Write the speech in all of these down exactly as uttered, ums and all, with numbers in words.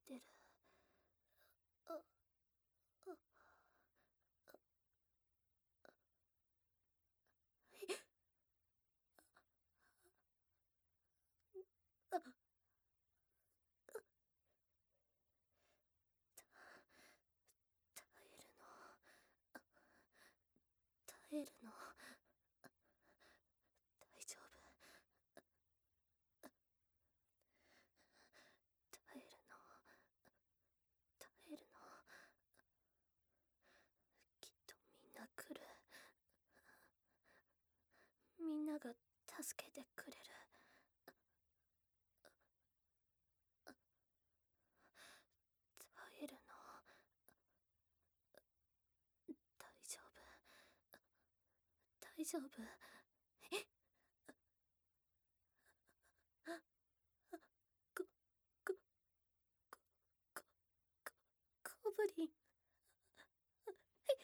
てる。あああ耐えるの耐えるの大丈夫。耐えるの耐えるのきっとみんな来る。みんなが助けてくれる。耐えるの大丈夫大丈夫。えここここゴブリン。はい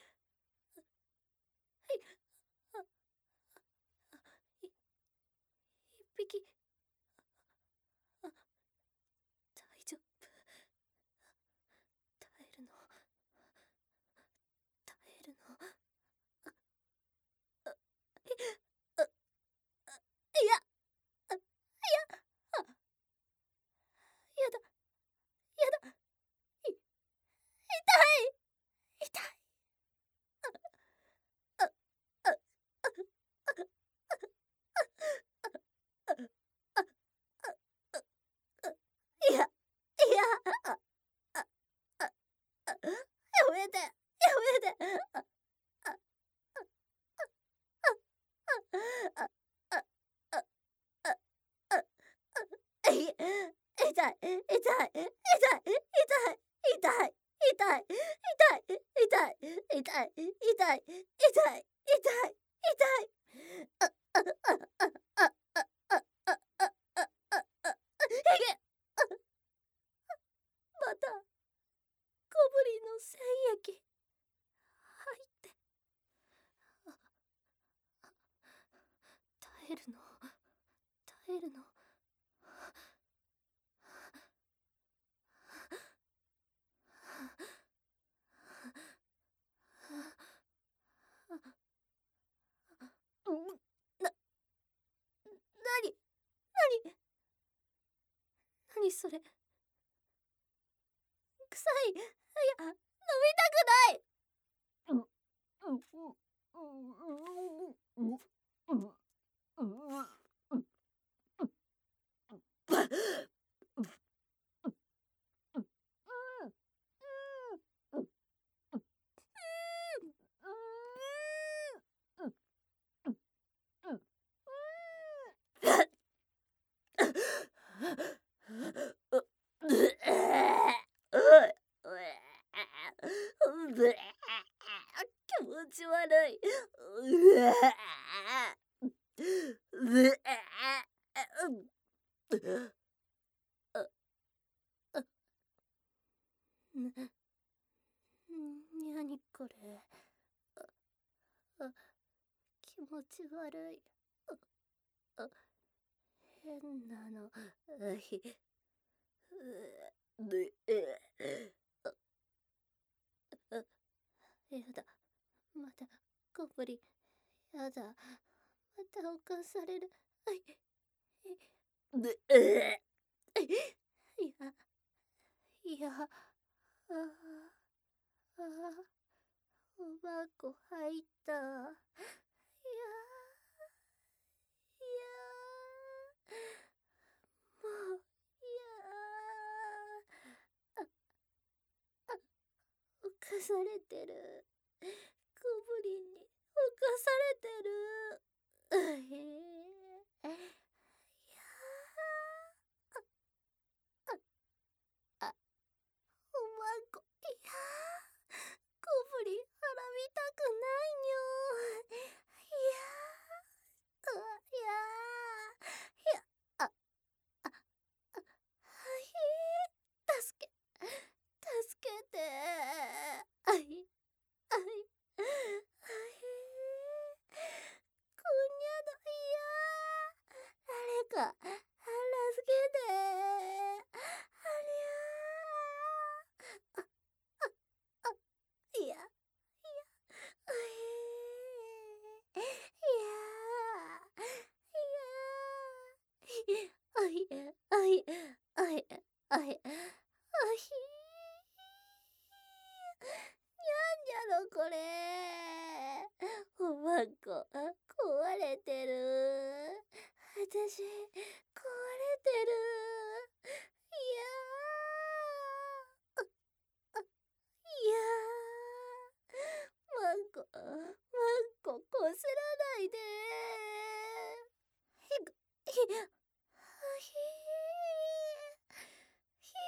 はいあい一匹。あ大丈夫。耐えるの耐えるのああいやあいやあやだやだい痛い痛いあああああいやいやああああやめてやめてああああああああああい痛い痛い痛い痛い痛い痛い痛い痛い痛い痛い痛い痛い痛い痛いああああああああああああいけまたゴブリンの精液入ってああ耐えるの耐えるのうんな、なになになにそれ臭い。いや飲みたくない。うんうんうんうんうんうん気持ち悪い。なにこれ。あ気持ち悪い。あ変なの。あひうえあやだまたゴブリン。やだまた犯される。はいでえいやいやああおばこ入った。いやいやもういやああ犯されてる。ゴブリンに犯されてる。うへえいやああおばこいやゴブリン腹見たくないにょ。いやあいやいやあああはい助け助けてあいあいあいあひ、あひ、にゃんじゃろこれ。おまんこ、壊れてる。あたし、壊れてる。いやー、あ、いやー、まんこ、まんこ、こすらないで。ひく、ひ、あひー、ひ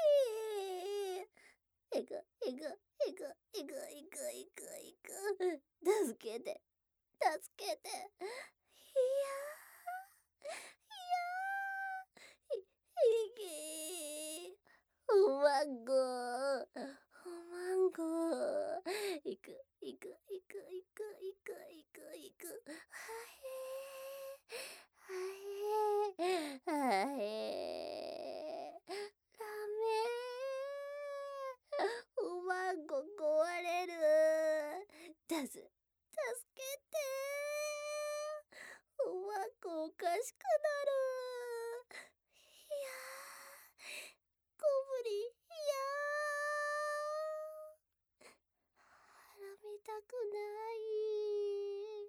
ー。いく、いく、いく、いく、いく、いく、いく。助けて、助けて。いやー、いやー、い、いけー。おまんこ、おまんこ。いく、いく、いく、いく、いく、いく、いく。はへー、はへー、はへー。ダメー。おまんこ壊れる。だす、助けてー。おまんこおかしくなる。いやー、ごぶり、いやー。腹見たくない。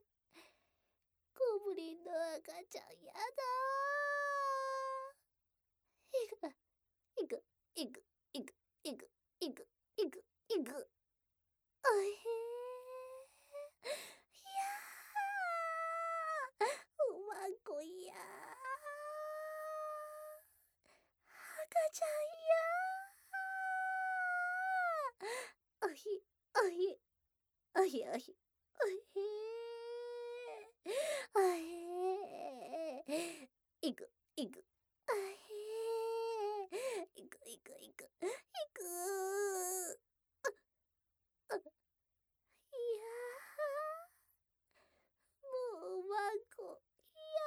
ゴブリンの赤ちゃんやだー。いく、いく、いく、いく、いく、いく、いく。あへー。いやー。おまんこいやー。赤ちゃんやー。おひ、おひ、おひおひ、おひー。あへー。いく、いく。あへー。いく、いく、いく、いくー。あ、あ、いやー。もうおまんこ、いや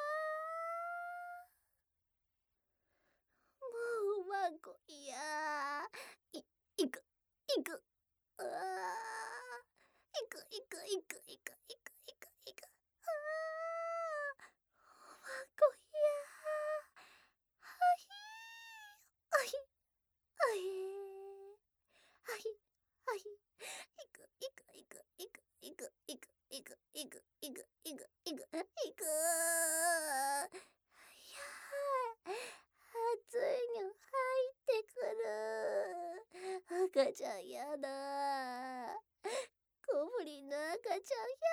ー。もうおまんこ、いやー。い、いく、いく。あー。いく、いく、いく、いく、いく、いく、いく。あー。おまんこ、いやー。あひー。あひ、あひー。あひ、あひ。いく、いく、いく、いく、いく、いく、いく、いく、いく、いく、いく、いく。いやー、熱いの入ってくる。赤ちゃんやだ。ゴブリンの赤ちゃんや